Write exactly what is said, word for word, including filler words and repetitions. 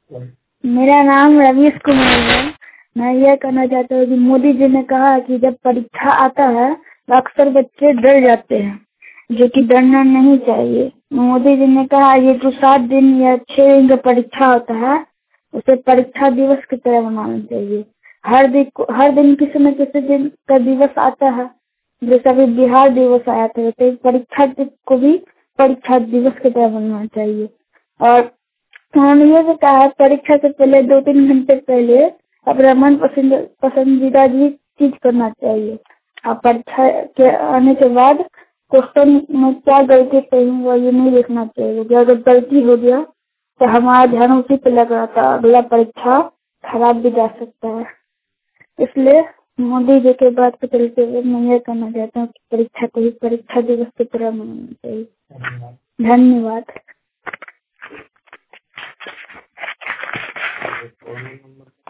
मेरा नाम रवीश कुमार है। मैं यह कहना चाहता हूँ कि मोदी जी ने कहा कि जब परीक्षा आता है तो अक्सर बच्चे डर जाते हैं, जो कि डरना नहीं चाहिए। मोदी जी ने कहा ये जो सात दिन या छह दिन का परीक्षा होता है उसे परीक्षा दिवस की तरह मनाना चाहिए। हर दिन हर दिन किसी न किसी दिन का दिवस आता है, जैसे अभी बिहार दिवस आया था, तो परीक्षा को भी परीक्षा दिवस की तरह मनाना चाहिए। और उन्होंने ये भी कहा परीक्षा से पहले दो तीन घंटे पहले अपना मन पसंद पसंदीदा भी चीज करना चाहिए। और परीक्षा के आने के बाद क्वेश्चन में क्या गलती सही हुआ ये नहीं देखना चाहिए। कि अगर गलती हो गया तो हमारा ध्यान उसी पे लग रहा था, अगला परीक्षा खराब भी जा सकता है। इसलिए मोदी जी के बात पे चलते हुए मैं ये कहना चाहता हूँ कि परीक्षा को ही परीक्षा दिवस की तरह मनाना चाहिए। धन्यवाद।